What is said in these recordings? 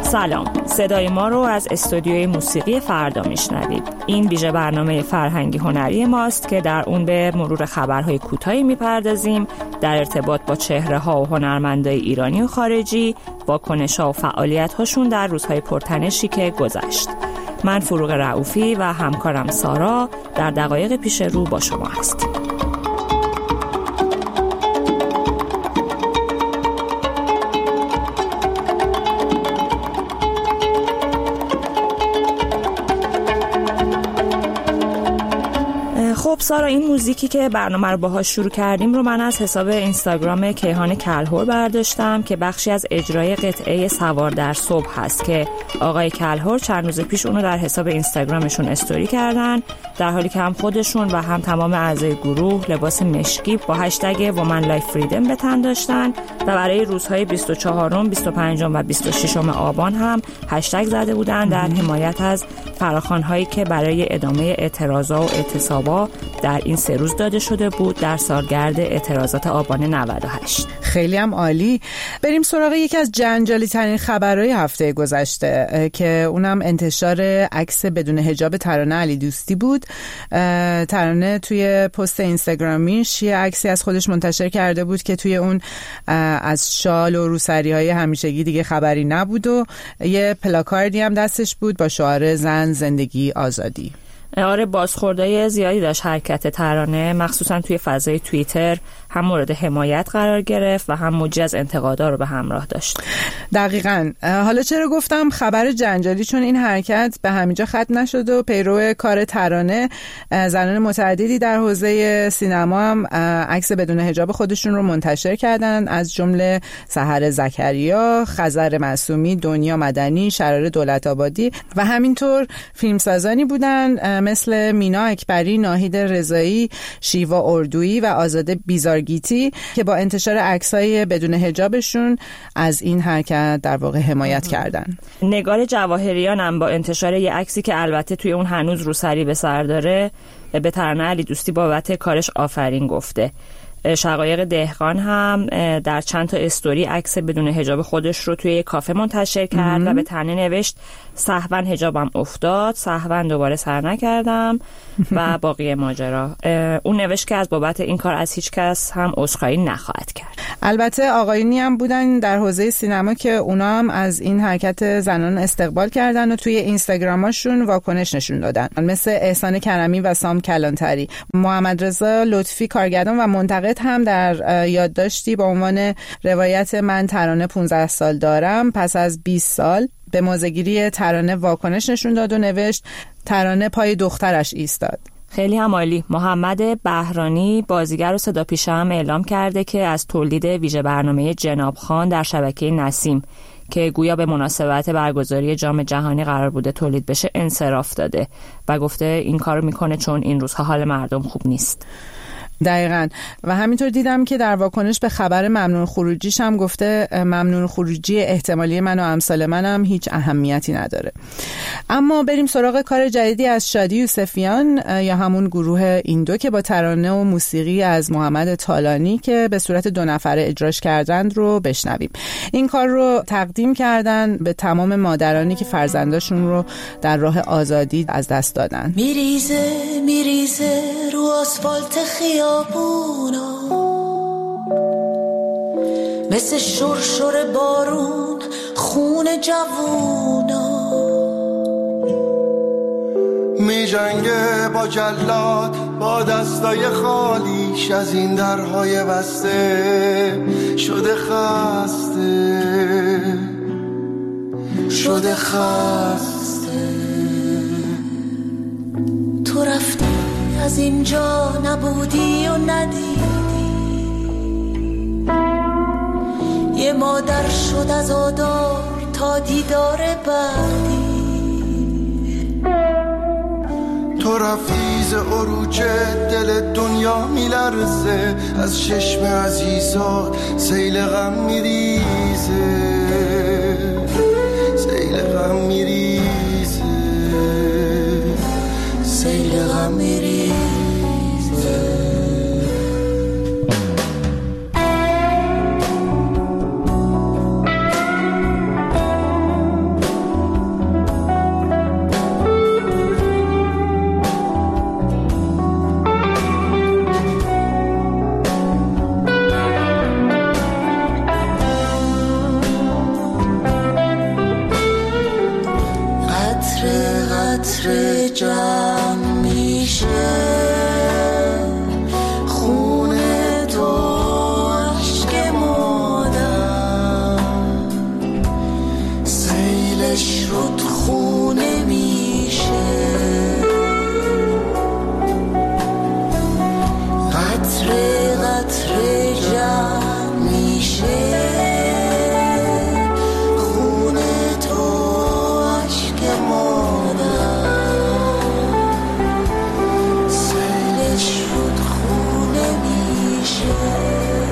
سلام، صدای ما رو از استودیوی موسیقی فردا میشنوید. این ویژه برنامه فرهنگی هنری ماست که در اون به مرور خبرهای کوتاهی میپردازیم در ارتباط با چهره‌ها و هنرمندای ایرانی و خارجی، واکنش‌ها و فعالیت‌هاشون در روزهای پرتنشی که گذشت. من فروغ رؤوفی و همکارم سارا در دقایق پیش رو با شما هستیم. خب سارا، این موزیکی که برنامه رو باهاش شروع کردیم رو من از حساب اینستاگرام کیهان کلهر برداشتم که بخشی از اجرای قطعه سوار در صبح هست که آقای کلهر چند روز پیش اونو در حساب اینستاگرامشون استوری کردن، در حالی که هم خودشون و هم تمام اعضای گروه لباس مشکی با هشتگ وومن لایف فریدم به تن داشتن و برای روزهای 24، 25 و 26 آبان هم هشتگ زده بودن در حمایت از فراخوان‌هایی که برای ادامه اعتراضات و اعتصابات در این 3 روز داده شده بود در سالگرد اعتراضات آبان 98. خیلی هم عالی. بریم سراغ یکی از جنجالی ترین خبرهای هفته گذشته که اونم انتشار عکس بدون حجاب ترانه علی دوستی بود. ترانه توی پست اینستاگرامیش یه عکسی از خودش منتشر کرده بود که توی اون از شال و روسری‌های همیشگی دیگه خبری نبود و یه پلاکاردی هم دستش بود با شعار زن زندگی آزادی. آره، بازخوردهای زیادی داشت حرکت ترانه، مخصوصا توی فضای توییتر هم مورد حمایت قرار گرفت و هم موجی از انتقادها رو به همراه داشت. دقیقاً. حالا چرا گفتم خبر جنجالی؟ چون این حرکت به همینجا ختم نشد و پیرو کار ترانه زنان متعددی در حوزه سینما هم عکس بدون حجاب خودشون رو منتشر کردن، از جمله سحر زکریا، خزر معصومی، دنیا مدنی، شرار دولت‌آبادی و همینطور فیلمسازانی بودن مثل مینا اکبری، ناهید رضایی، شیوا اردویی و آزاده بیزارگیتی که با انتشار عکسای بدون حجابشون از این حرکت در واقع حمایت کردن. نگار جواهریان هم با انتشار یه عکسی که البته توی اون هنوز روسری به سر داره به ترانه علی دوستی بابت کارش آفرین گفته. شقایق دهقان هم در چند تا استوری عکس بدون حجاب خودش رو توی کافه منتشر کرد و به ترانه نوشت سهوا حجابم افتاد، سهوا دوباره سر نکردم و باقی ماجرا. اون نوشت که از بابت این کار از هیچ کس هم عذرخواهی نخواهد کرد. البته آقایونی هم بودن در حوزه سینما که اونا هم از این حرکت زنان استقبال کردن و توی اینستاگراماشون واکنش نشون دادن، مثل احسان کرمی و سام کلانتری. محمد رضا لطفی کارگردان و منتقد هم در یادداشتی با عنوان روایت من ترانه 15 سال دارم پس از 20 سال به موزه‌گیری ترانه واکنش نشون داد و نوشت ترانه پای دخترش ایستاد. خیلی هم عالی. محمد بهرانی بازیگر و صداپیشه هم اعلام کرده که از تولید ویژه برنامه جناب خان در شبکه نسیم که گویا به مناسبت برگزاری جام جهانی قرار بوده تولید بشه انصراف داده و گفته این کارو میکنه چون این روزها حال مردم خوب نیست. دقیقاً. و همینطور دیدم که در واکنش به خبر ممنوع خروجیش هم گفته ممنوع خروجی احتمالی من و امثال منم هیچ اهمیتی نداره. اما بریم سراغ کار جدیدی از شادی یوسفیان یا همون گروه ایندو که با ترانه و موسیقی از محمد طالانی که به صورت 2 نفره اجراش کردند رو بشنویم. این کار رو تقدیم کردن به تمام مادرانی که فرزنداشون رو در راه آزادی از دست دادن. میریزه رو آسفالت خیابونا مثل شرشر بارون خون جوونا می جنگه با جلاد با دستای خالیش از این درهای بسته شده خسته تو رفتی از اینجا نبودی و ندیدی یه مادر شد از آدار تا دیدار بعدی تو رفتی ز عروج دل دنیا میلرزه از چشم عزیزات سیل غم میریزه سیل غم میریزه عطر جمع میشه، خون تو عشق مادر، سیلش رود خونه میشه، قطره قطره جمع میشه، خون تو عشق مادر، سیلش رود خونه میشه.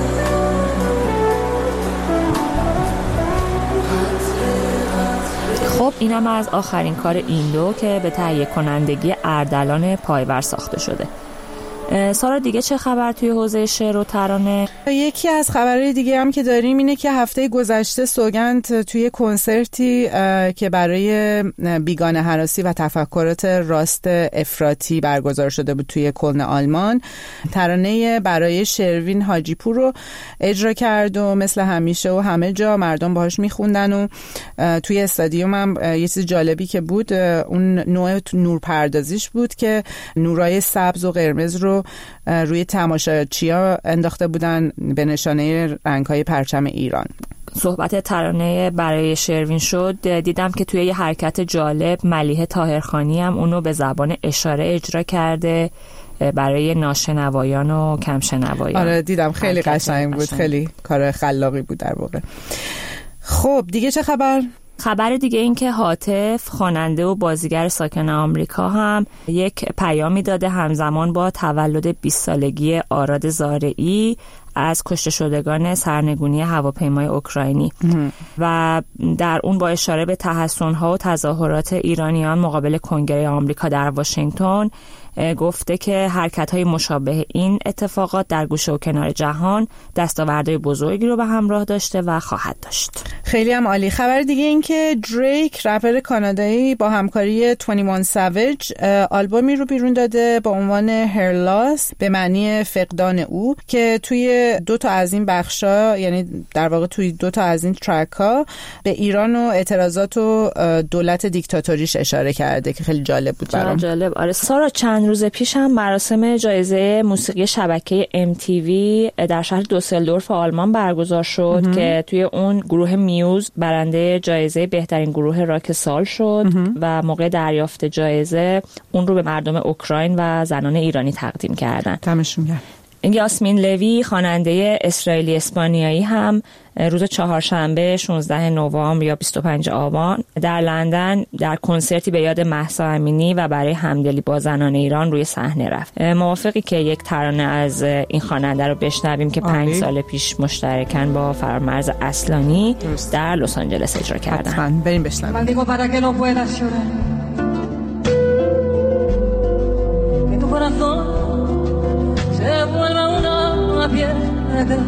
خب اینم از آخرین کار ایندو که به تهیه کنندگی اردلان پایور ساخته شده. سارا دیگه چه خبر توی حوزه شعر و ترانه؟ یکی از خبرهای دیگه هم که داریم اینه که هفته گذشته سوگند توی کنسرتی که برای بیگانه هراسی و تفکرات راست افراطی برگزار شده بود توی کلن آلمان، ترانه برای شروین حاجیپور رو اجرا کرد و مثل همیشه و همه جا مردم باهاش میخوندن و توی استادیوم هم یه چیز جالبی که بود اون نوع نورپردازیش بود که نورای سبز و قرمز رو روی تماشاچی‌ها انداخته بودن به نشانه رنگ‌های پرچم ایران. صحبت ترانه برای شروین شد، دیدم که توی یه حرکت جالب ملیحه طاهرخانی هم اونو به زبان اشاره اجرا کرده برای ناشنوایان و کمشنوایان. آره دیدم، خیلی قشنگ بود، خیلی کار خلاقی بود در واقع. خب دیگه چه خبر؟ خبر دیگه این که هاتف خواننده و بازیگر ساکن آمریکا هم یک پیامی داده همزمان با تولد 20 سالگی آراد زارعی از کشته شدگان سرنگونی هواپیمای اوکراینی و در اون با اشاره به تحسن‌ها و تظاهرات ایرانیان مقابل کنگره آمریکا در واشنگتن گفته که حرکت‌های مشابه این اتفاقات در گوشه و کنار جهان دستاوردهای بزرگی رو به همراه داشته و خواهد داشت. خیلی هم عالی. خبر دیگه این که دریک رپر کانادایی با همکاری 21 ساویج آلبومی رو بیرون داده با عنوان هر لاس، به معنی فقدان او، که توی 2 تا از این بخشا، یعنی در واقع توی 2 تا از این ترک ها به ایران و اعتراضات و دولت دیکتاتوریش اشاره کرده که خیلی جالب بود برام. جالب. آره سارا، چند روز پیش هم مراسم جایزه موسیقی شبکه MTV در شهر دوسلدورف آلمان برگزار شد که توی اون گروه میوز برنده جایزه بهترین گروه راک سال شد و موقع دریافت جایزه اون رو به مردم اوکراین و زنان ایرانی تقدیم کردن. دمشون گرم. یاسمین لوی خواننده اسرائیلی اسپانیایی هم روز چهارشنبه 16 نوامبر یا 25 آبان در لندن در کنسرتی به یاد مهسا امینی و برای همدلی با زنان ایران روی صحنه رفت. موافقی که یک ترانه از این خواننده رو بشنویم که 5 سال پیش مشترکاً با فرامرز اصلانی در لس آنجلس اجرا کردن؟ حتما بریم بشنویم. se vuelva una piedra,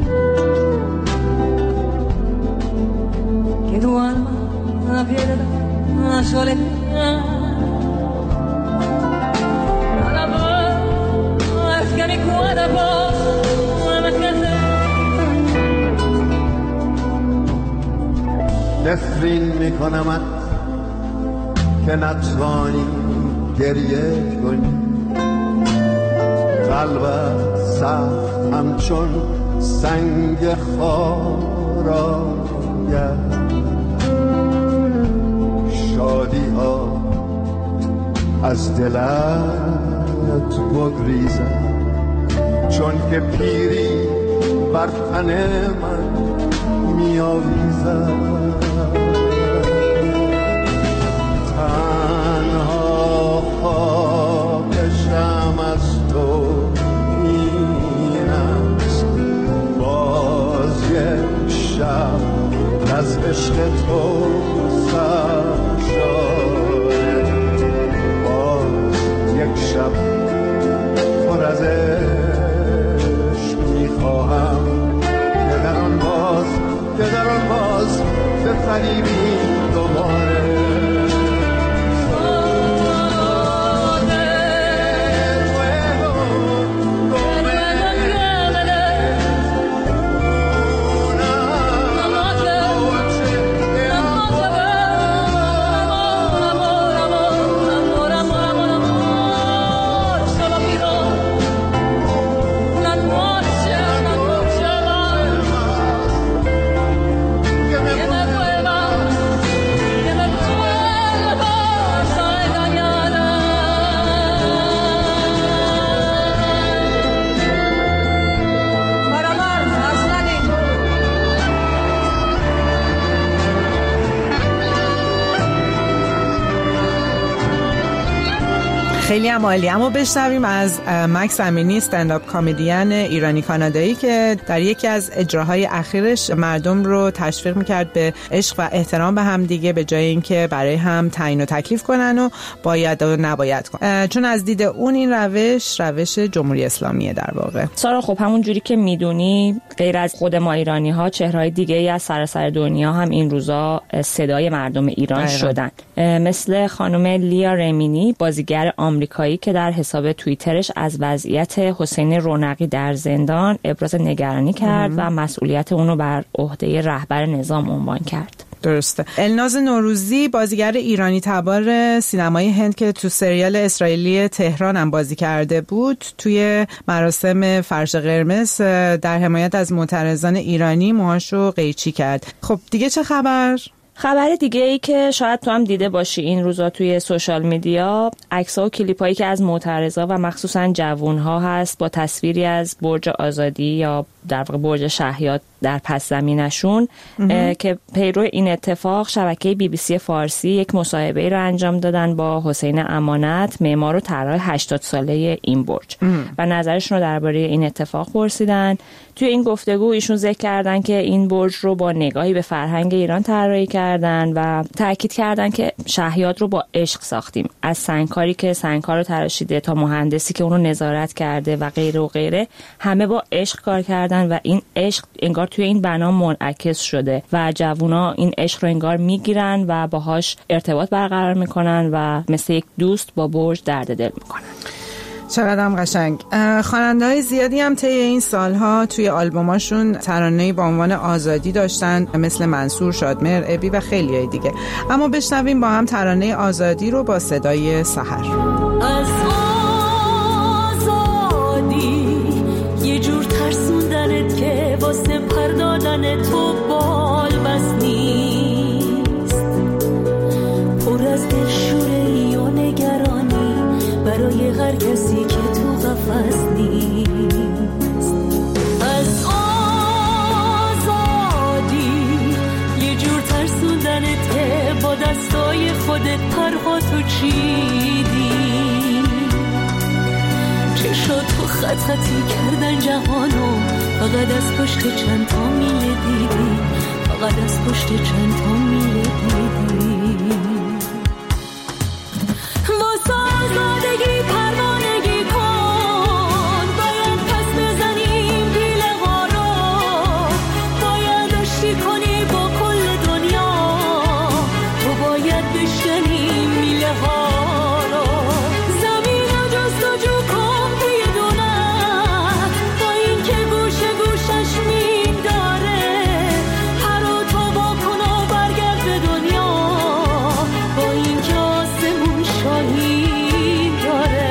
que tu alma pierda la soledad. Nada más que mi cuerpo me crece. نفرین میکنمت که نتوانی گریه کنی، قلبت سخت همچون سنگ خاراید، شادی ها از دلت بگریزد، چون که پیری بر تن من میآویزد. تنها خواهشم از تو این است، باز یک شب از عشق تو سر شاید، باز یک شب پر از عشق میخواهم که در آن باز بفریبی دوباره. خیلی هم عالی. اما بشنویم از مکس امینی، استندآپ کمدین ایرانی کانادایی که در یکی از اجراهای اخیرش مردم رو تشویق میکرد به عشق و احترام به هم دیگه، به جای اینکه برای هم تعیین و تکلیف کنن و باید و نباید کنن، چون از دید اون این روش جمهوری اسلامیه در واقع. سارا خب همون جوری که میدونی غیر از خود ما ایرانی ها، چهرهای دیگه ای از سراسر دنیا هم این روزا صدای مردم ایران شدن، مثل خانم لیا رمینی، بازیگر آمریکایی که در حساب توییترش از وضعیت حسین رونقی در زندان ابراز نگرانی کرد و مسئولیت اونو بر عهده رهبر نظام عنوان کرد. درسته. الناز نوروزی، بازیگر ایرانی تبار سینمای هند که تو سریال اسرائیلی تهران هم بازی کرده بود، توی مراسم فرش قرمز در حمایت از معترضان ایرانی موهاشو قیچی کرد. خب دیگه چه خبر؟ خبر دیگه ای که شاید تو هم دیده باشی این روزا توی سوشال میدیا، عکس‌ها و کلیپ‌هایی که از معترضا و مخصوصا جوان‌ها هست با تصویری از برج آزادی یا در واقع برج شهیاد در پس زمینشون که پیرو این اتفاق شبکه BBC فارسی یک مصاحبه را انجام دادن با حسین امانت، معمار و طراح 80 ساله این برج و نظرشون رو درباره این اتفاق پرسیدن. توی این گفتگو ایشون ذکر کردن که این برج رو با نگاهی به فرهنگ ایران طراحی کردن و تاکید کردن که شهیاد رو با عشق ساختیم، از سنگکاری که سنگکار رو تراشیده تا مهندسی که اون رو نظارت کرده و غیره و غیره، همه با عشق کار کردن و این عشق انگار توی این بنا منعکس شده و جوونا این عشق رو انگار میگیرن و باهاش ارتباط برقرار میکنن و مثل یک دوست با برج درد دل میکنن. چقدر هم قشنگ. خواننده‌های زیادی هم طی این سالها توی آلبوماشون ترانه‌ای با عنوان آزادی داشتن، مثل منصور، شادمهر، ابی و خیلیای دیگه. اما بشنویم با هم ترانه آزادی رو با صدای سحر. از آزادی یه جور ترسوندنت که واسه پردادن تو بال بس نیست، پر از دلشوره‌ای و نگرانی برای هر کسی که تو قفس نیست. از آزادی یه جور ترسوندنت که با دستای خودت پرهاتو چیدی، چشاتو خط خطی کردن جهانو، فقط از پشت چند تا میله دیدی، فقط از پشت چند تا میله دیدی. واسه آزادگی پروانگی کن، باید پس بزنیم پیله ها رو، باید آشتی کنی با کل دنیا، تو باید بشکنی میله ها رو، زمین رو جستجو کن توی دونت، با این که گوشه گوشش مین داره، پرو تو با کن و برگرد به دنیا، با این که آسمون شاهین داره.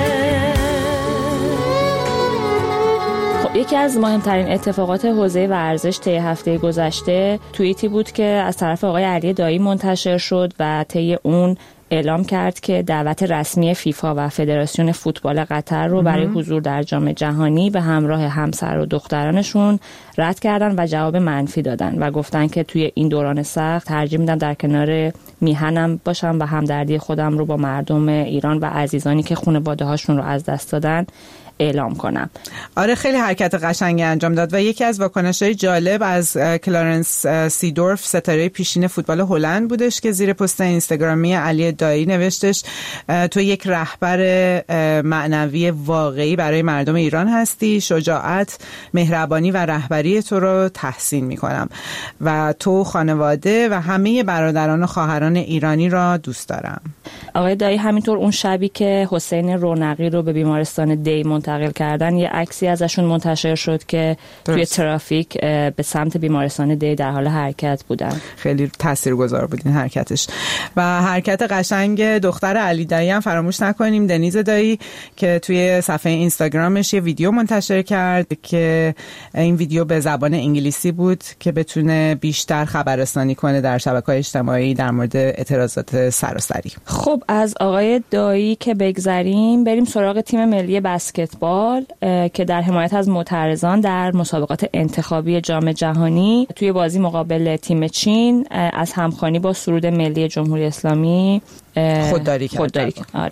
خب یکی از مهمترین اتفاقات حوزه ورزش طی هفته گذشته توییتی بود که از طرف آقای علی دایی منتشر شد و طی اون اعلام کرد که دعوت رسمی فیفا و فدراسیون فوتبال قطر رو برای حضور در جام جهانی به همراه همسر و دخترانشون رد کردن و جواب منفی دادن و گفتن که توی این دوران سخت ترجیح میدم در کنار میهنم باشم و همدردی خودم رو با مردم ایران و عزیزانی که خانواده هاشون رو از دست دادن اعلام کنم. آره خیلی حرکت قشنگی انجام داد و یکی از واکنش‌های جالب از کلارنس سیدورف، ستاره پیشین فوتبال هلند بودش که زیر پست اینستاگرامی علی دایی نوشتش تو یک رهبر معنوی واقعی برای مردم ایران هستی، شجاعت، مهربانی و رهبری تو رو تحسین می‌کنم و تو، خانواده و همه برادران و خواهران ایرانی را دوست دارم. آقای دایی همینطور اون شبی که حسین رونقی رو به بیمارستان دی منتقل کردن یه عکسی ازشون منتشر شد که توی ترافیک به سمت بیمارستان دی در حال حرکت بودن. خیلی تاثیرگذار بود این حرکتش و حرکت قشنگ دختر علی دایی هم فراموش نکنیم، دنیز دایی، که توی صفحه اینستاگرامش یه ویدیو منتشر کرد که این ویدیو به زبان انگلیسی بود که بتونه بیشتر خبررسانی کنه در شبکه‌های اجتماعی در مورد اعتراضات سراسری. خب از آقای دایی که بگذریم بریم سراغ تیم ملی بسکتبال که در حمایت از معترضان در مسابقات انتخابی جام جهانی توی بازی مقابل تیم چین از همخوانی با سرود ملی جمهوری اسلامی خودداری کرد. آره.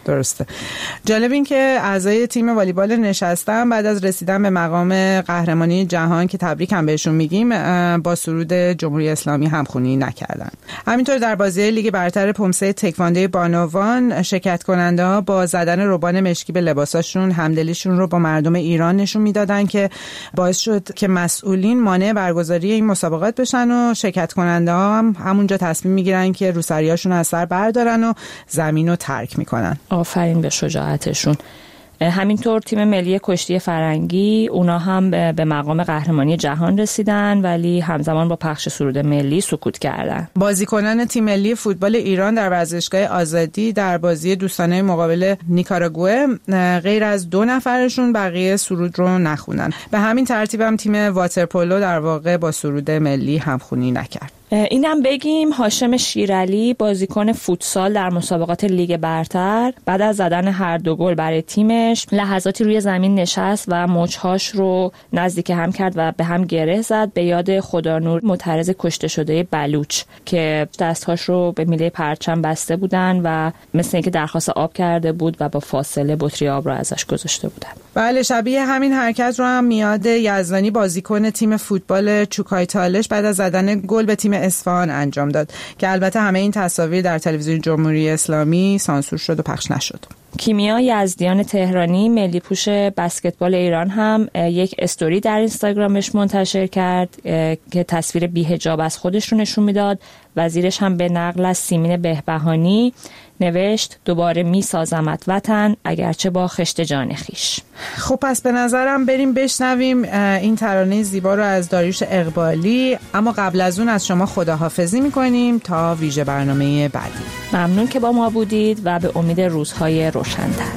درسته. جالب این که اعضای تیم والیبال نشستن بعد از رسیدن به مقام قهرمانی جهان که تبریک هم بهشون میگیم با سرود جمهوری اسلامی همخوانی نکردن. همینطور در بازی لیگ برتر پمسه تکواندو بانوان شرکت کننده ها با زدن روبان مشکی به لباساشون همدلیشون رو با مردم ایران نشون میدادن که باعث شد که مسئولین مانع برگزاری این مسابقات بشن و شرکت کننده ها هم همونجا تصمیم میگیرن که روسریاشون از سر بردارن و زمین رو ترک میکنن. آفرین به شجاعتشون. همینطور تیم ملی کشتی فرنگی اونا هم به مقام قهرمانی جهان رسیدن ولی همزمان با پخش سرود ملی سکوت کردن. بازیکنان تیم ملی فوتبال ایران در ورزشگاه آزادی در بازی دوستانه مقابل نیکاراگوئه غیر از 2 نفرشون بقیه سرود رو نخوندن. به همین ترتیب هم تیم واترپولو در واقع با سرود ملی همخوانی نکرد. اینم بگیم هاشم شیرعلی بازیکن فوتسال در مسابقات لیگ برتر بعد از زدن هر 2 گل برای تیمش لحظاتی روی زمین نشست و مچ‌هاش رو نزدیک هم کرد و به هم گره زد به یاد خدانور معترض کشته شده بلوچ که دستهاش رو به میله پرچم بسته بودن و مثل اینکه درخواست آب کرده بود و با فاصله بطری آب رو ازش گذاشته بودن. بله شبیه همین حرکت رو هم میاد یزدانی بازیکن تیم فوتبال چوکای تالش بعد از زدن گل به تیم اصفهان انجام داد که البته همه این تصاویر در تلویزیون جمهوری اسلامی سانسور شد و پخش نشد. کیمیا یزدیان تهرانی ملی پوش بسکتبال ایران هم یک استوری در اینستاگرامش منتشر کرد که تصویر بی‌حجاب از خودش رو نشون میداد و زیرش هم به نقل از سیمین بهبهانی نوشت دوباره میسازمت وطن اگرچه با خشت جان خیش. خب پس به نظرم بریم بشنویم این ترانه زیبا رو از داریوش اقبالی، اما قبل از اون از شما خداحافظی میکنیم تا ویژه برنامه بعدی. ممنون که با ما بودید و به امید روزهای روشن‌تر.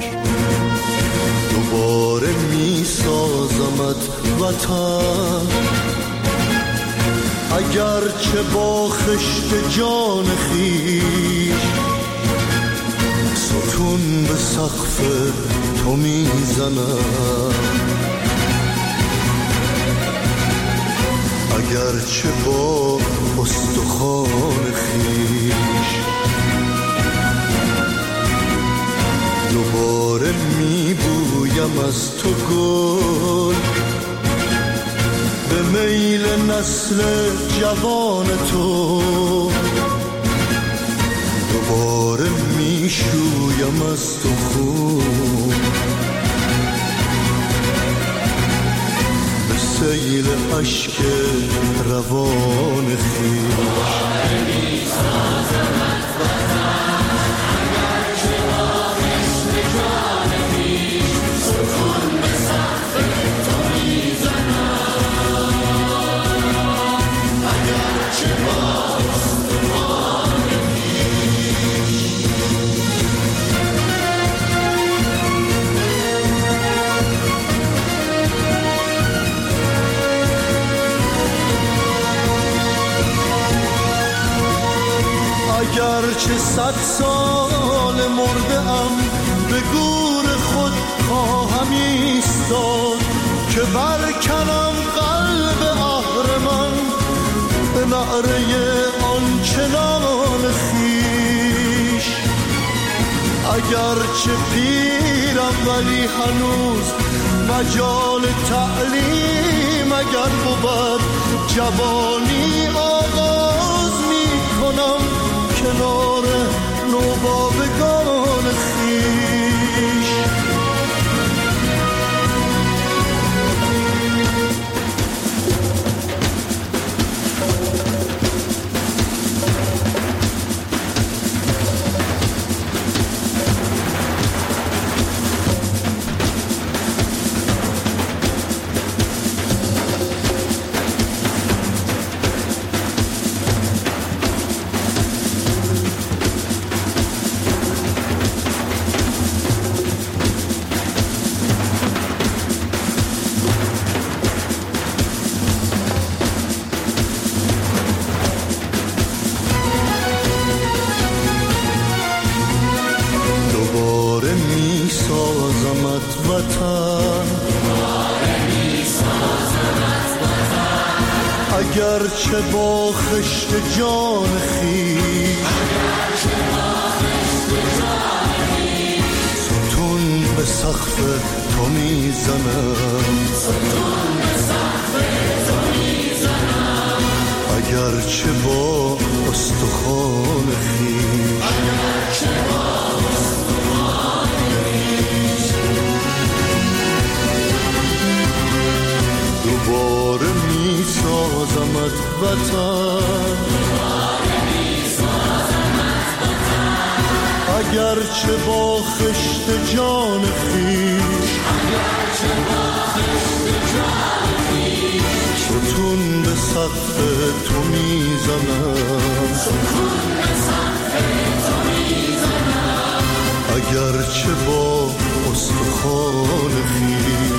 دوباره میسازمت وطن اگرچه با خشت جان خیش ستون به سقف تو میزنم اگرچه با استخوان خیش دوباره میبویم از تو گل به میل نسل جوان تو دوباره میشویم از تو خون به سیل عشق روان خویش اگرچه 100 سال مرده‌ام به گور خود خواهم ایستاد که برکنم قلب اهرمن به نعره آنچنان خیش اگرچه پیرم ولی هنوز مجال تعلیم اگر بود جوانی آغاز می کنم کنار نوباوگان خویش اگرچه با خشت جان خیش تو میزنم، اگرچه با استخوان خویش، دوباره میسازمت وطن، اگرچه با خشت جان خویش، ستون به سقف تو میزنم، اگرچه با استخوان خویش،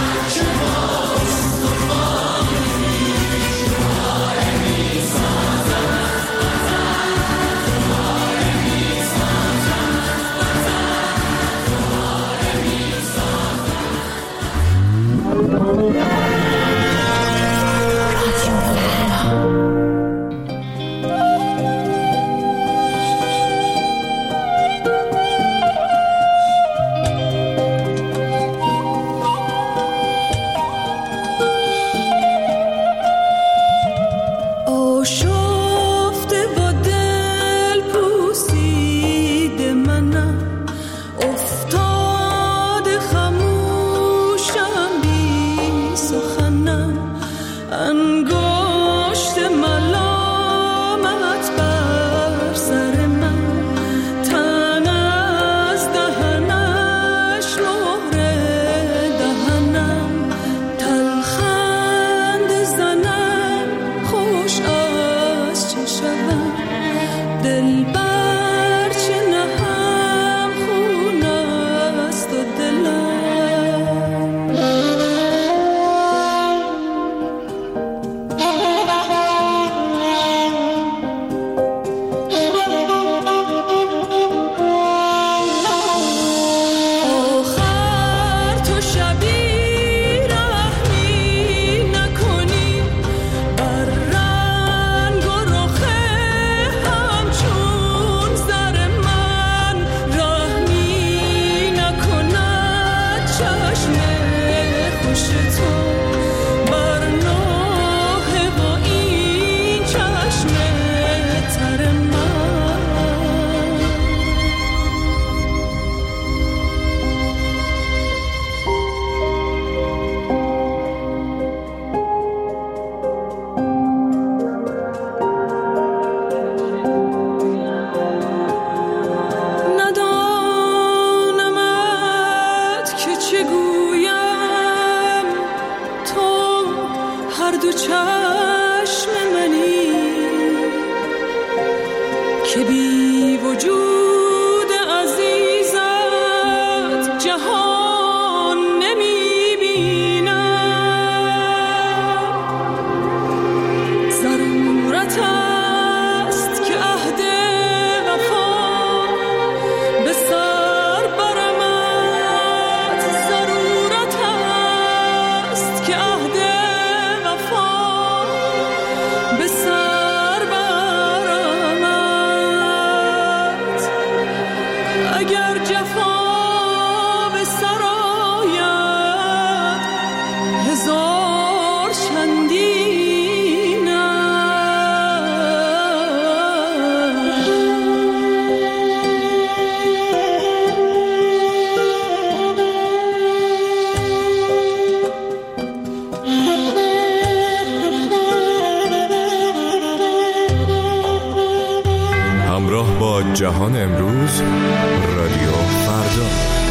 جهان امروز، رادیو فردا.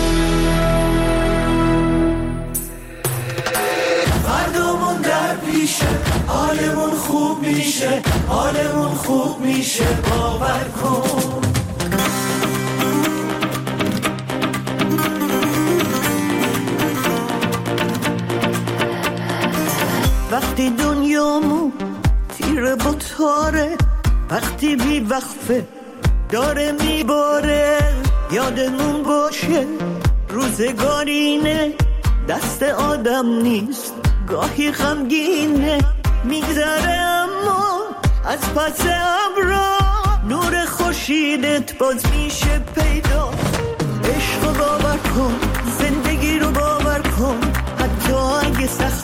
فردامون در پیشه، حالمون خوب میشه، حالمون خوب میشه، باور کن. وقتی دنیامون تیره با تاره، وقتی بی وقفه داره میباره، یادمون باشه روزگارینه، دست آدم نیست، گاهی غمگینه، میگذره اما از پس ابرا نور خورشیدت باز میشه پیدا. عشق باور کن، زندگی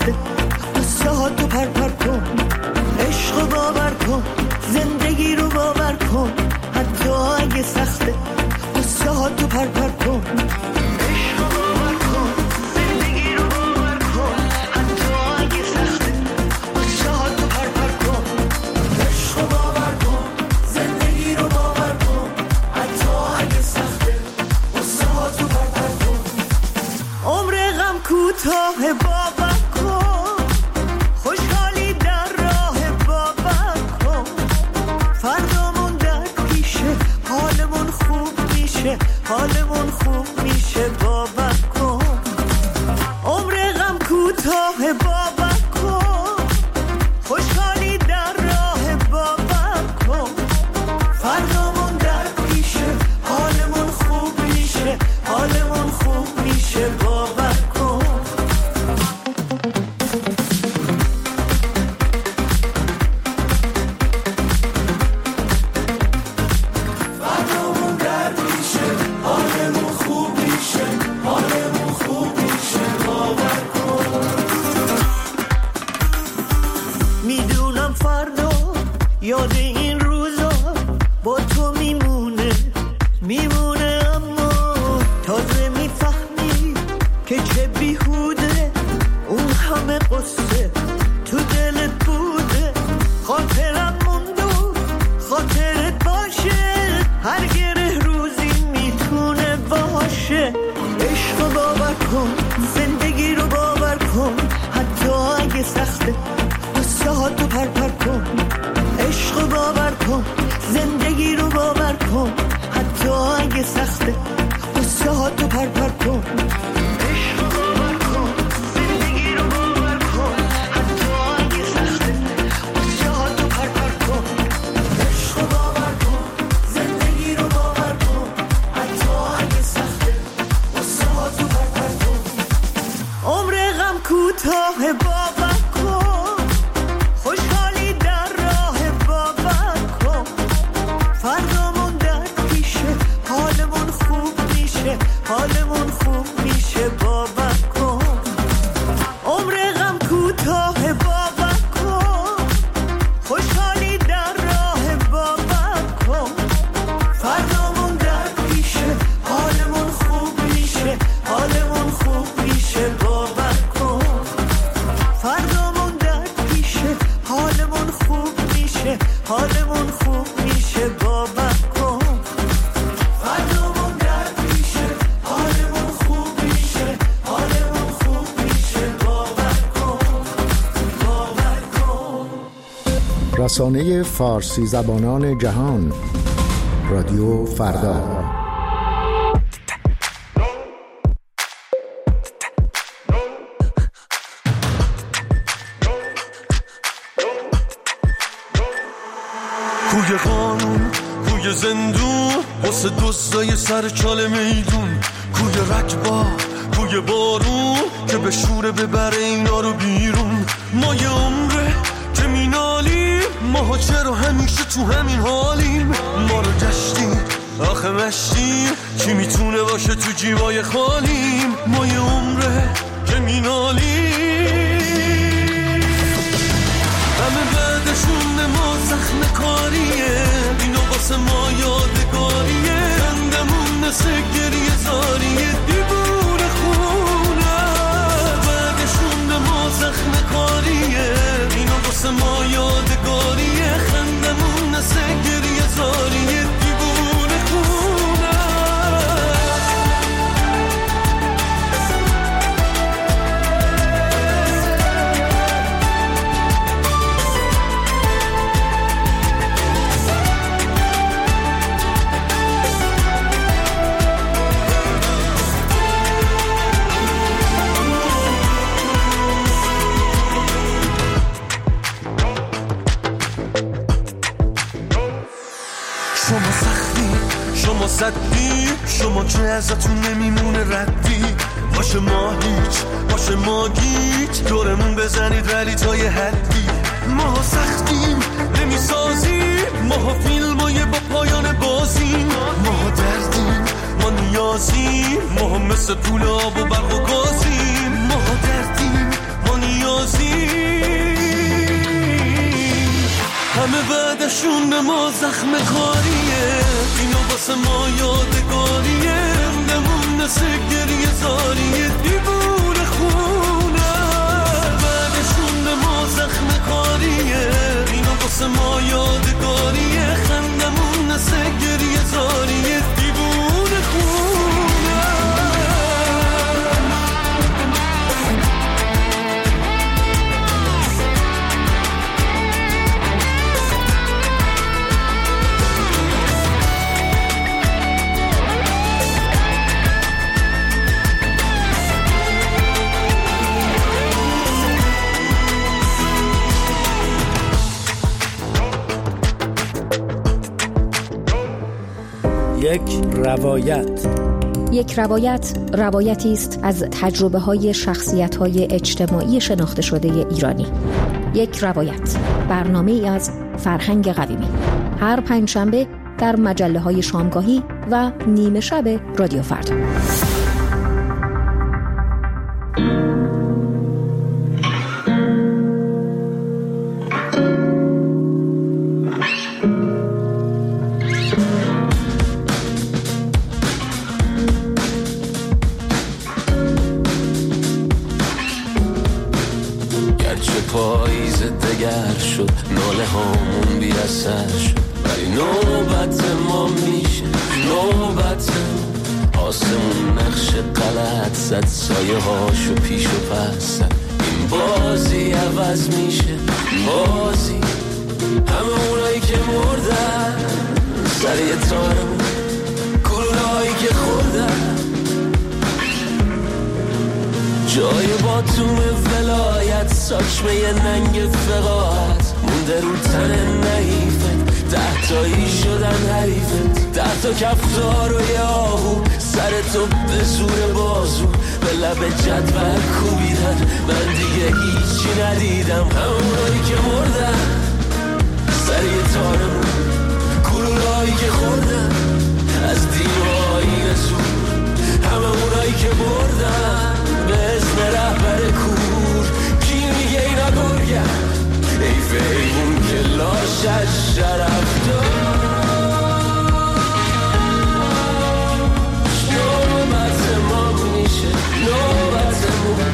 سخته قصه ها تو پر کن عشق رو باور کن زندگی رو باور کن حتی اگه سخته قصه ها تو پر کن عشق رو باور کن زندگی رو باور کن حتی اگه سخته قصه ها تو پر کن عشق رو باور کن زندگی رو باور کن حتی اگه سخته قصه ها تو پر کن عمر غم کوتاه باور کن خوشحالی در راه باور کن فردامون در پیشه حالمون خوب میشه حالمون خوب میشه باور کن عمر غم کوتاه باور کن خوشحالی در راه باور کن فردامون در پیشه حالمون خوب میشه حالمون خوب میشه باور کن فردامون در پیشه حالمون خوب میشه حالمون خوب میشه باور کن میدونم فردا یاد این روزا با تو میمونه اما تازه میفهمی که چه بیهوده اون همه قصه تو دلت بوده خاطرم موندو خاطرت باشه هر گره روزی میتونه باشه عشق رو باور کن زندگی رو باور کن حتی اگه سخته قصه ها تو پر کن عشق رو باور کن زندگی رو باور کن حتی اگه سخته قصه ها تو پر کن عشق رو باور کن زندگی رو باور کن حتی اگه سخته قصه ها تو پر کن عشق رو باور کن زندگی رو باور کن حتی اگه سخته قصه ها تو پر کن عمر غم کوتاه باور کن خوشحالی در راه باور کن فردامون در پیشه حالمون خوب میشه حالمون خوب میشه باور کن عمر غم کوتاه باور کن خوشحالی در راه باور کن فردامون در پیشه حالمون خوب میشه حالمون خوب میشه باور کن فردامون در پیشه حالمون خوب میشه حالمون خوب میشه باور کن فردامون در پیشه حالمون خوب میشه حالمون خوب میشه باور کن رسانه فارسی زبانان جهان رادیو فردا. کوی قانون کوی زندون واسه دوستای سر چال میدون کوی رکبا کوی بارون که به شوره ببره اینا رو بیرون ما یه عمره که مینالیم ماها چرا همیشه تو همین حالیم ما رو گشتیم آخه مشتیم کی میتونه باشه تو جیبای خالیم ما یه عمره که مینالیم همه بعدشون ما زخم کاریه اینا واسه ما یادگاریه خندمون مثل گریه زاریه دیوونه خونه بعدشون ما زخم کاریه اینا واسه ما یادگاریه خندمون مثل گریه زاریه دیوونه خونه شما سختی شما صدی شما که ازتون نمیمونه ردی باشه ما هیچ باشه ما گیج دورمون بزنید ولی تا یه حدی ما سختیم نمیسازیم ما فیلمای با پایان بازیم ما دردیم ما نیازیم ما مثل پول آب و برق و گازیم ما دردیم ما نیازیم بعدشون به ما زخم خاریه، اینو واسه ما یادگاریه، نمون مثل گریه زاریه دیوونه خونه. بعدشون به ما زخم خاریه، اینو واسه ما یادگاریه، خندمون مثل گریه زاریه دیوونه خونه. یک روایت روایتی است از تجربه‌های شخصیت‌های اجتماعی شناخته شده ایرانی. یک روایت، برنامه‌ای از فرهنگ قویمی، هر پنجشنبه در مجله‌های شامگاهی و نیمه شب رادیو فردا. پاییز دگر شد، ناله هامون بی اثر شد، ولی نوبت ما میشه، نوبت آسمون نقش غلط زد، سایه هاشو پیش و پس زد، این بازی عوض میشه، بازی همه اونایی که مردن سر یه تارمون، گلولهایی که خوردن جای باتوم ولایت، ساچمه ننگ فقاعت مونده رو تن نحیفت، 10 تایی شدن حریفت، 10 تا کفتار و یه آهو سر تو به زور بازو به لب جدول کوبیدن، من دیگه هیچی ندیدم، همونایی که مردن سر یه تارمون، گلولهایی که خوردن از دیوهای زور، همه اونایی که بردن به اسم رهبر کور، کی میگه اینا گرگن، حیف ایمون که لاشش شرف داشت. نوبت ما میشه، نوبتمون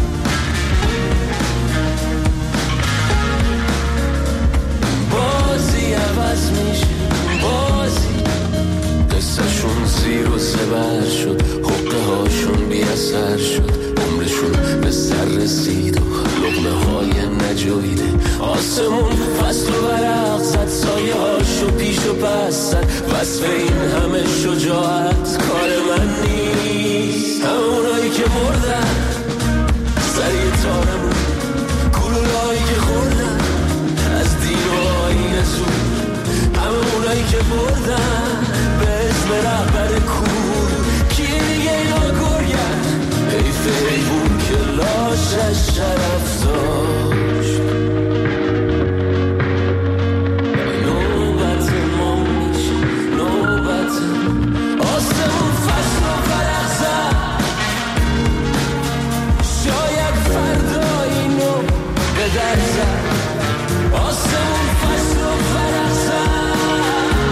بازی عوض میشه، بازی قصهشون زیر و زبر شد، حقه هاشون بی اثر شد، عمرشون به سر رسید و لقمه های نجویده، آسمون فصل و ورق زد، سایه هاشو پیش و پس زد، وصف این همه شجاعت کار من نیست، همه اونایی که مردن سر یه تارمون، گلولهایی که خوردن از دیر و آیین زود، همه اونایی که بردن به اسم رهبر کور، کی دیگه اینا گرگن، حیف ایمون که لاشش شرف داشت. نوبت ما میشه، نوبت آسمون فصل و فرق زد، شاید فردا اینو به در زد، آسمون فصل و فرق زد،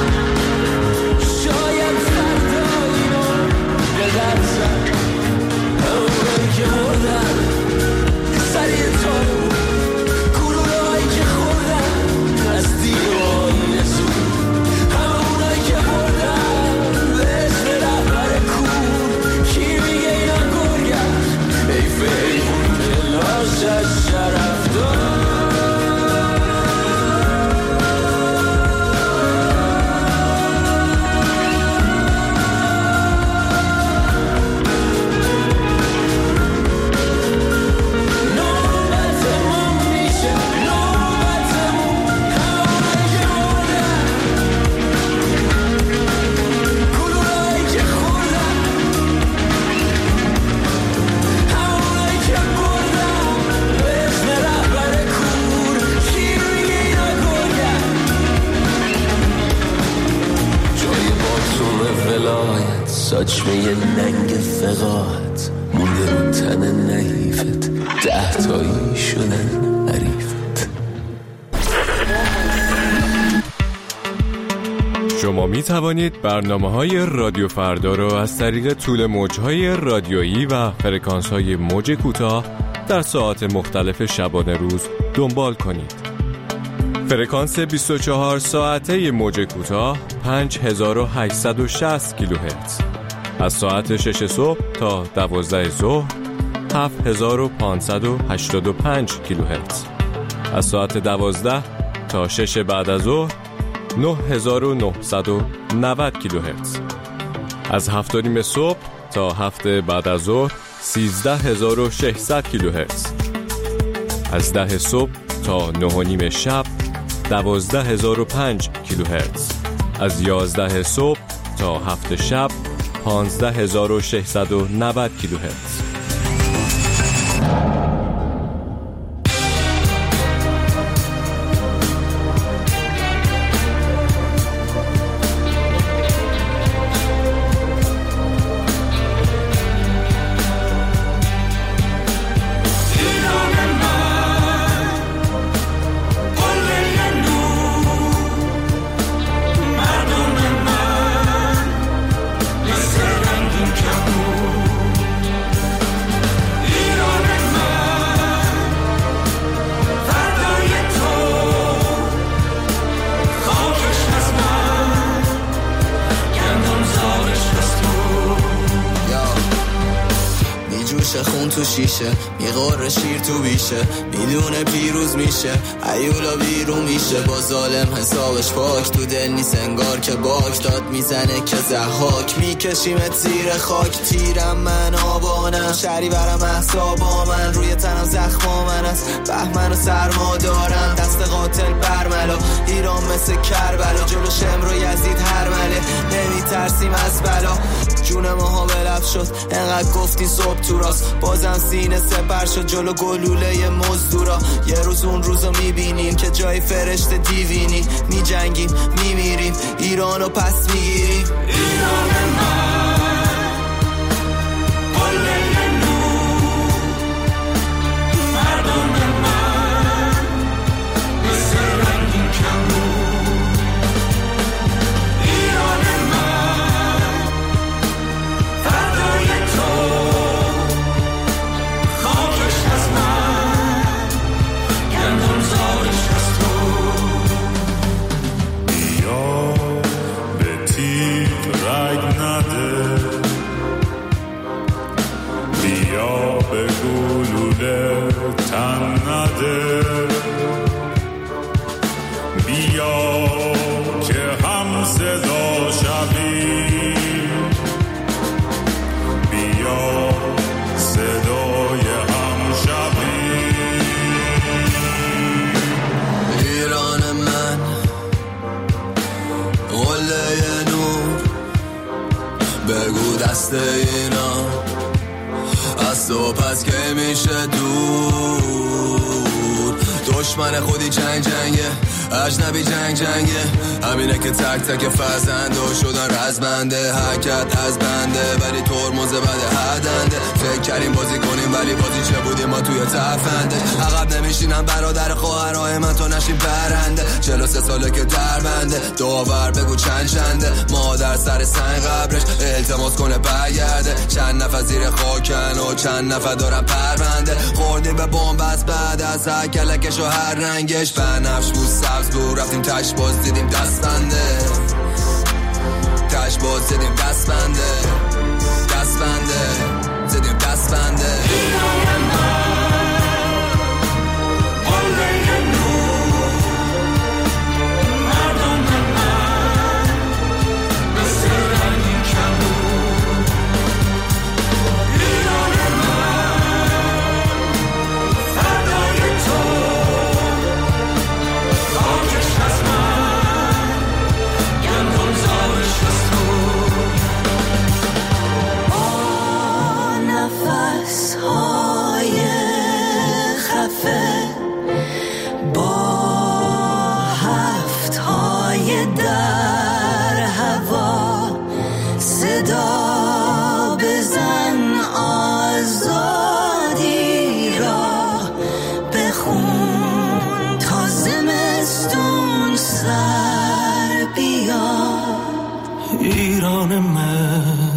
شاید فردا اینو به در زد، همونایی که مردن سر یه تارو، گلولهایی که خوردن از دیوهای زور، همونایی که مردن به اسم رهبر کور، کی میگه اینا گرگن، حیف ایمون که لاشش شرف داشت. ساچمه ننگ فقاعت مونده رو تن نحیفت، 10 تایی شدن حریفت. شما می توانید برنامه‌های رادیو فردا را از طریق طول موج‌های رادیویی و فرکانس‌های موج کوتاه در ساعات مختلف شبانه روز دنبال کنید. فرکانس 24 ساعته موج کوتاه 5860 کیلوهرتز. از ساعت 6 صبح تا 12 ظهر 7585 کیلوهرتز. از ساعت 12 تا 6 بعد از ظهر 9990 کیلوهرتز. از 7:30 صبح تا 7 بعد از ظهر 13600 کیلوهرتز. از 10 صبح تا 9:30 شب 12005 کیلوهرتز. از 11 صبح تا 7 شب 15690 کیلوهرتز. خون تو شیشه میغوره شیر تو بیشه میدونه پیروز میشه ایولا بیرون میشه با ظالم حسابش پاک تو دل نیست انگار که باک داد میزنه که زحاک میکشیمت زیر خاک تیرم من آبانم شری برم احسابا من روی تنم زخما من از بهمن و سرما دارم دست قاتل برملا ایران مثل کربلا جلو شمر و یزید هرمله نمیترسیم از بلا جون ماها بلب شد انقدر گفتی صبح تو راست بازم سینه سپر شد جلو گلوله مزدورا یه روز اون روزو میبینیم که جای فرشته دیوینی میجنگیم میمیریم ایرانو پس میگیریم ایران من قله نور مردم من مثل رنگین کمون ایران من فردای تو خاکش از من گندم زارش از تو بیا به تیغ رگ نده بیا به گلوله تن نده بیا که هم صدا شوی بیا صدای هم شوی ایران من قله نور بگو دست اینا از تو پس که میشه دور دشمن خودی جنگ جنگه اجنبی جنگ جنگه همینه که تک تک فرزنده شدن رزمنده حرکت از بنده ولی ترمز بده هدنده فکر کردیم بازی کنیم ولی بازی چه بودیم ما توی تفنده عقب نمیشینم برادر خواهرای من تو نشیم برنده 43 ساله که در بنده داور بگو چند چنده مادر سر سنگ قبرش التماس کنه برگرده چند نفر زیر خاکن و چند نفر دارن پرونده خوردیم به بمب از بعد از هر کلکش و هر رنگش بنفش بود سبز بود رفتیم تش باز دیدیم دست بنده تش باز دیدیم دست بنده دست بنده زدیم دست بنده ایران من قله نور مردم من مثل رنگین کمون ایران من فردای تو خاکش از من گندم زارش از تو نفس ها ایران من،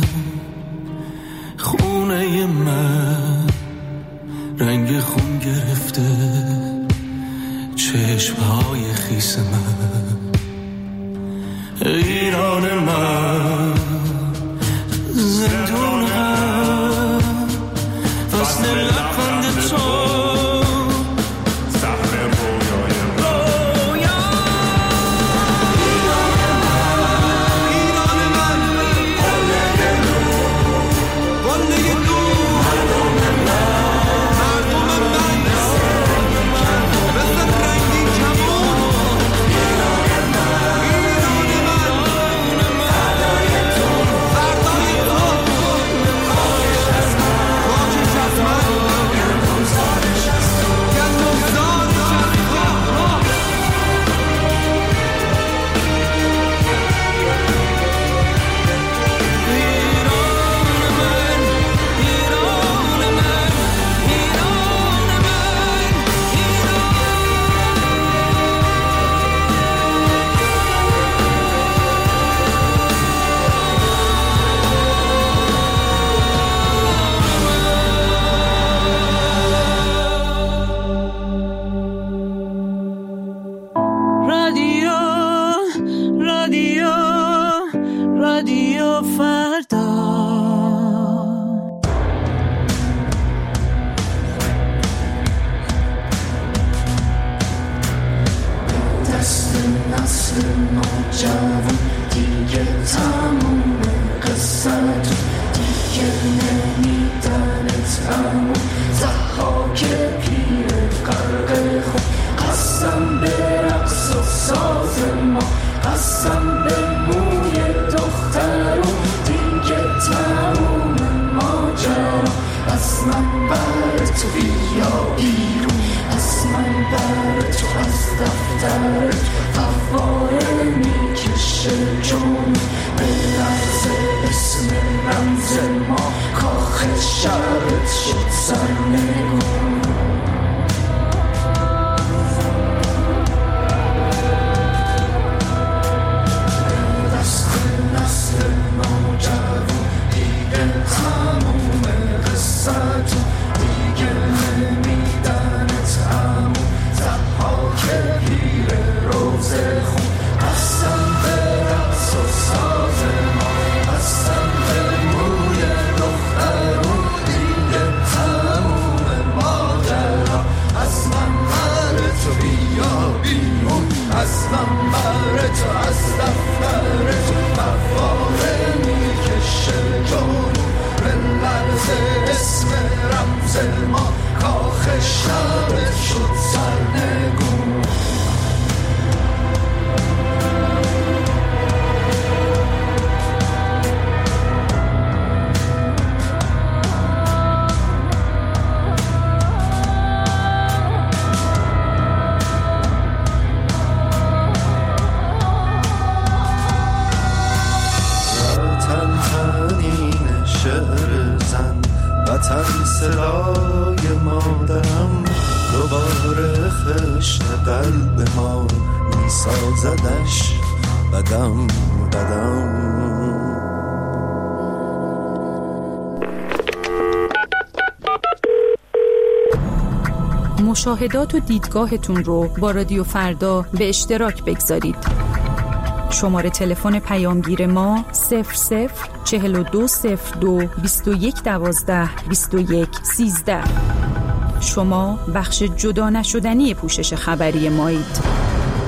خونه من رنگ خون گرفته چشمهای خیس من. ایران من، زندون من، فصل لبخند تو، رادیو فردا. دست نسل نوجوان دیگه تموم قصت، دیگه نمیدنت امون ضحاک پیر غرق خون. قسم به رقص و ساز ما، قسم به موی دخترون، دیگه تموم ماجرا. از من بر تو بیا بیرون، از من بر تو از دفترت فواره میکشه جون. به لحظه اسم رمز ما کاخ شبت شد سرنگون. مشاهدات و دیدگاهتون رو با رادیو فردا به اشتراک بگذارید. شماره تلفن پیامگیر ما 004202 2112 2113. شما بخش جدا نشدنی پوشش خبری مایید.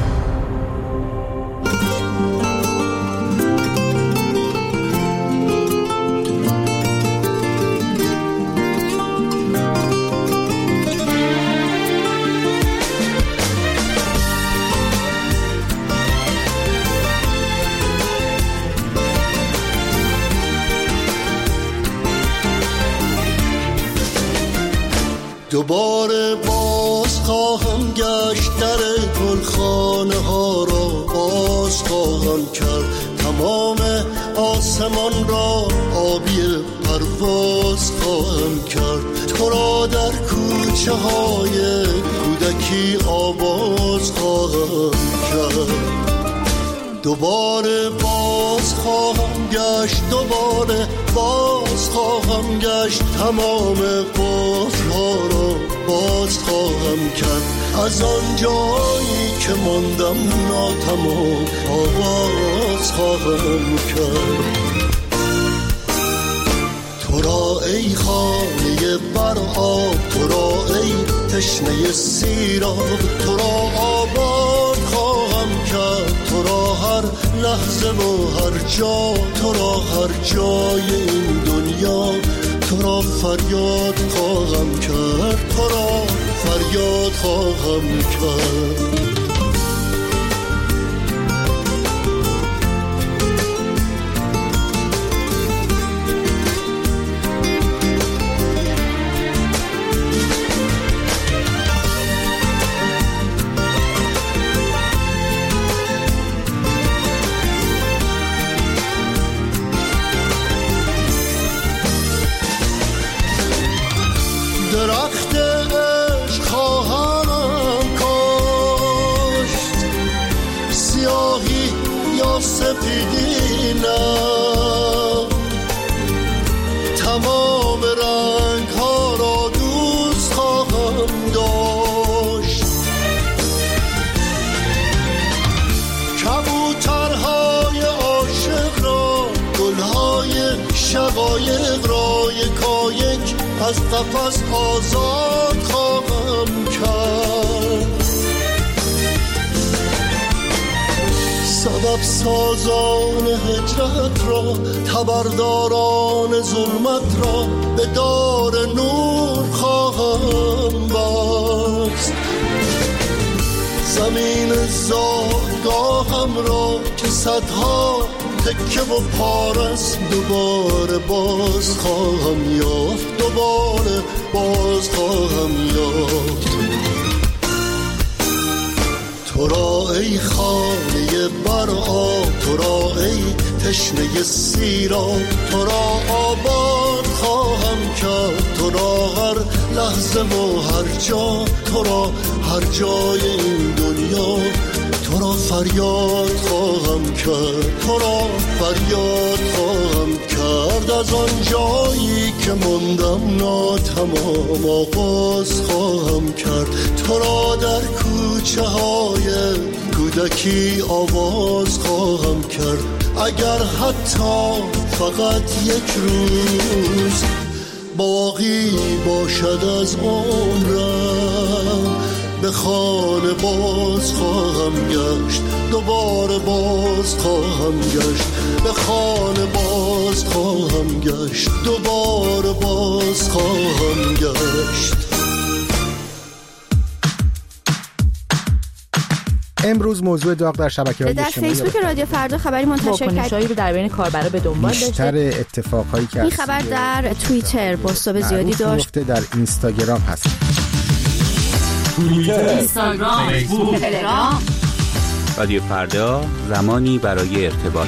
دوباره باز خواهم گشت، در گلخانه ها را باز خواهم کرد، تمام آسمان را آبی پرواز خواهم کرد، تو را در کوچه های کودکی آواز خواهم کرد. دوباره باز خواهم گشت، دوباره باز خواهم گشت، تمام قفل‌ها را باز خواهم کرد، از آن جایی که ماندم ناتمام آغاز خواهم کرد. تو را ای خانه بر آب، تو را ای تشنه سیراب، تو را آباد خواهم کرد، تو را هر لحظه و هر جا، تو را هر جای این دنیا، تو را فریاد خواهم کرد، تو را فریاد خواهم کرد. درخت عشق خواهم کاشت، سیاهی یا سپیدی نه، تمام رنگ ها را دوست خواهم داشت، کبوترهای عاشق را، گلهای شقایق را یکایک از قفس آزاد خواهم کرد، سبب سازان هجرت را، تبرداران ظلمت را به دار نور خواهم بست، زمین زادگاهم را که صدها تکه و پارس دوباره باز خواهم یافت، دوباره باز خواهم یافت. تو را ای خانه بر آب، تو را ای تشنه سیراب، تو را آباد خواهم کرد، تو را هر لحظه و هر جا، تو را هر جای این دنیا، تو را فریاد خواهم کرد، تو را فریاد خواهم کرد، از آن جایی که ماندم ناتمام آغاز خواهم کرد، تو را در کوچه های کودکی آواز خواهم کرد، اگر حتی فقط یک روز باقی باشد از عمرم، به خانه باز خواهم گشت، دوباره باز خواهم گشت، به خانه باز خواهم گشت، دوباره باز خواهم گشت. امروز موضوع داغ در شبکه‌های اجتماعی در فیسبوک رادیو فردا خبری منتشر کرد، واکنش‌هایی رو در بین کاربرا به دنبال داشته. بیشتر اتفاقایی که این خبر در توییتر بازتاب زیادی داشت، در اینستاگرام هست، اینستاگرام، فیسبوک، تلگرام. رادیو فردا، زمانی برای ارتباط.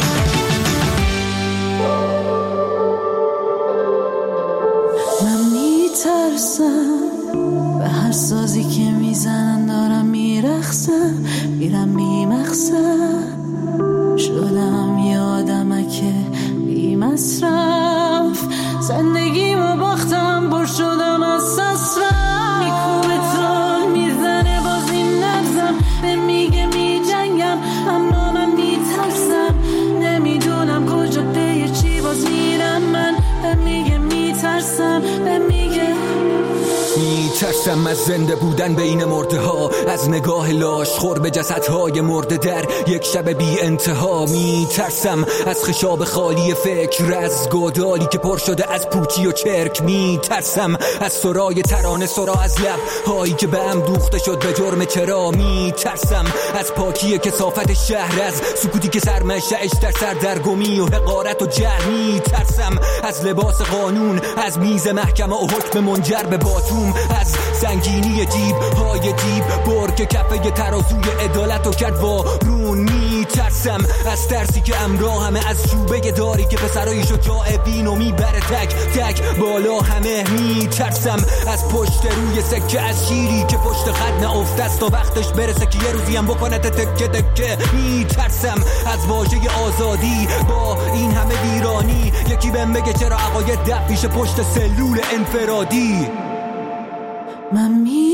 من میترسم به هر سازی که میزنن، دارم میرخصم، میرم بیمقصد، شدم یه آدمک بی مصرف، زندگیمو باختم، پر شدم از سسرم، میکوبه تو میزنه باز این نفسم، به میگه میجنگم اما من میترسم، نمیدونم کجا به چی باز میرم، من به میگه میترسم، به میگه میترسم از زنده بودن بین مرده ها، از نگاه لاش خور به جسدهای مرده در یک شب بی انتها، میترسم از خشاب خالی فکر، از گودالی که پر شده از پوچی و چرک، میترسم از سرای ترانه، سرا از لب هایی که به هم دوخته شد به جرم چرا، میترسم از پاکی کثافت شهر، از سکوتی که سرمشه‌اش در سردرگمی و حقارت و جهل، میترسم از لباس قانون، از میز محکمه و حکم منجر به باتوم، از سنگینی جیب های جیب بر که کفه ترازوی عدالت و کرد وارون، میترسم از ترسی که امراه همه از چوبه داری که پسرای شجاع بینو میبره تک تک بالا همه. میترسم از پشت روی سکه از شیری که پشت خط نافته است تا وقتش برسه که یه روزی هم بکنه تکه تکه. میترسم از واژه آزادی با این همه ویرانی، یکی بهم بگه چرا عقاید دب پیش پشت سلول انفرادی. من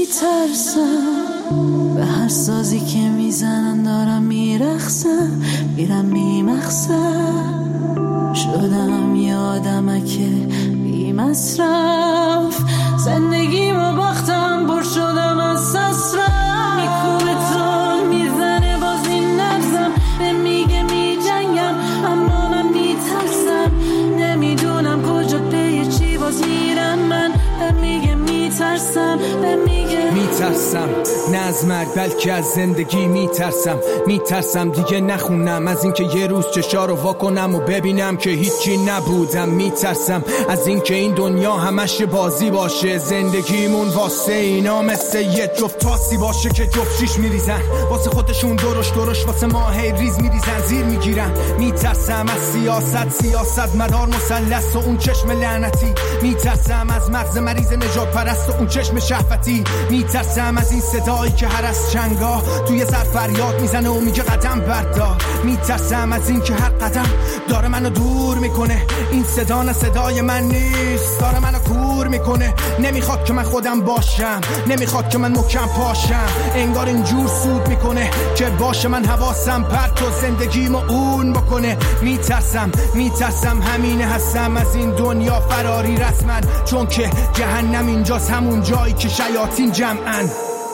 میترسم به هر سازی که میزنن دارم میرخصم، میرم میمخصم، شدم یه آدمک بی مصرف، زندگی ما باختم بر شدم از سسرم، میکوبه تون میزنه باز این نفسم، به میگه میجنگم اما من میترسم، نمیدونم کجا پی چی باز میرم من، به میگه میترسم، به میگه میترسم نه از مرگ بلکه از زندگی میترسم. میترسم دیگه نخونم از اینکه یه روز چشا رو واکنم و ببینم که هیچی نبودم. میترسم از اینکه این دنیا همش بازی باشه، زندگیمون واسه اینا مثل یه جفت تاسی باشه که جفت شیش میریزن واسه خودشون درش واسه ما هی ریز میریزن زیر میگیرن. میترسم از سیاست مدار مثلث و اون چشم لعنتی. میترسم از مغز مریض نجات پرست و اون چشم شهوتی. میترسم از این صدایی که هر از چنگا توی سر فریاد میزنه و میگه قدم بردار. میترسم از این که هر قدم داره منو دور میکنه، این صدا نه صدای من نیست، داره منو کور میکنه. نمیخواد که من خودم باشم، نمیخواد که من محکم پاشم، انگار اینجور سود میکنه که باشه من حواسم پرت و زندگیمو اون بکنه. میترسم همینه هستم از این دنیا فراری رسما، چون که جهنم اینجاست، همون جایی که شیاطین جمعن.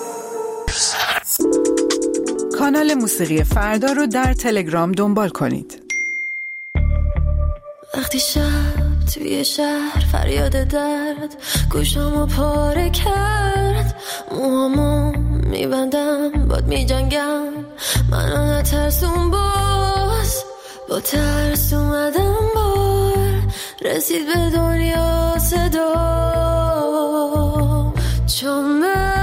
کانال موسیقی فردا رو در تلگرام دنبال کنید. وقتی شب توی شهر فریاد درد گوشامو پاره کرد، موهامو میبندم باد میجنگم، من نترسون باز با ترس اومدم بار رسید به دنیا صدا، چون من